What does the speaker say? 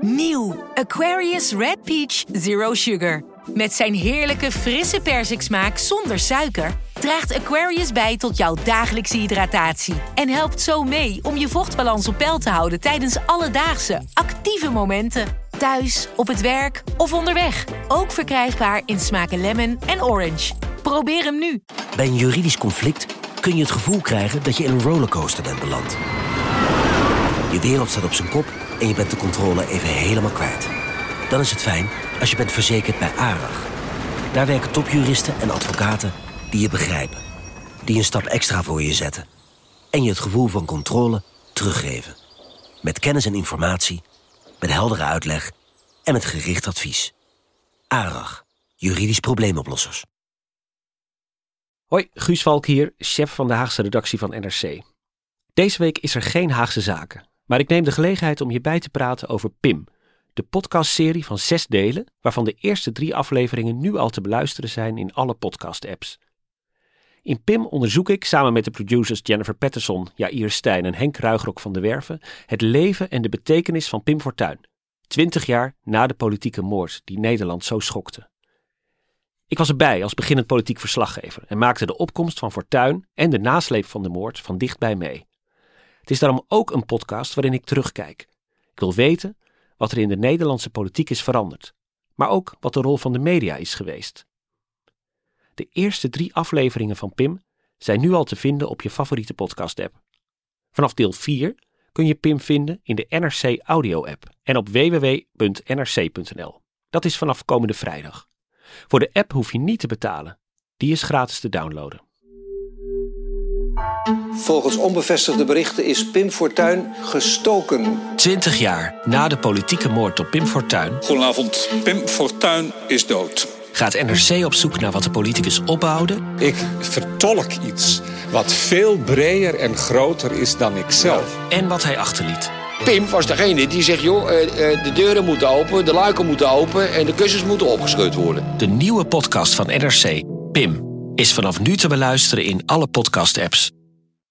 Nieuw Aquarius Red Peach Zero Sugar. Met zijn heerlijke frisse persiksmaak zonder suiker draagt Aquarius bij tot jouw dagelijkse hydratatie. En helpt zo mee om je vochtbalans op peil te houden tijdens alledaagse, actieve momenten. Thuis, op het werk of onderweg. Ook verkrijgbaar in smaken lemon en orange. Probeer hem nu. Bij een juridisch conflict kun je het gevoel krijgen dat je in een rollercoaster bent beland. Je wereld staat op zijn kop en je bent de controle even helemaal kwijt. Dan is het fijn als je bent verzekerd bij ARAG. Daar werken topjuristen en advocaten die je begrijpen. Die een stap extra voor je zetten. En je het gevoel van controle teruggeven. Met kennis en informatie, met heldere uitleg en met gericht advies. ARAG, juridisch probleemoplossers. Hoi, Guus Valk hier, chef van de Haagse redactie van NRC. Deze week is er geen Haagse Zaken, maar ik neem de gelegenheid om je bij te praten over PIM, de podcastserie van 6 delen, waarvan de eerste 3 afleveringen nu al te beluisteren zijn in alle podcast-apps. In PIM onderzoek ik samen met de producers Jennifer Patterson, Jair Stijn en Henk Ruigrok van der Werven het leven en de betekenis van Pim Fortuyn, 20 jaar na de politieke moord die Nederland zo schokte. Ik was erbij als beginnend politiek verslaggever en maakte de opkomst van Fortuyn en de nasleep van de moord van dichtbij mee. Het is daarom ook een podcast waarin ik terugkijk. Ik wil weten wat er in de Nederlandse politiek is veranderd, maar ook wat de rol van de media is geweest. De eerste 3 afleveringen van PIM zijn nu al te vinden op je favoriete podcast-app. Vanaf deel 4 kun je PIM vinden in de NRC Audio-app en op www.nrc.nl. Dat is vanaf komende vrijdag. Voor de app hoef je niet te betalen. Die is gratis te downloaden. Volgens onbevestigde berichten is Pim Fortuyn gestoken. 20 jaar na de politieke moord op Pim Fortuyn. Goedenavond, Pim Fortuyn is dood. Gaat NRC op zoek naar wat de politicus opbouwde. Ik vertolk iets wat veel breder en groter is dan ikzelf. En wat hij achterliet. Pim was degene die zegt, joh, de deuren moeten open, de luiken moeten open en de kussens moeten opgeschud worden. De nieuwe podcast van NRC, PIM, is vanaf nu te beluisteren in alle podcast-apps.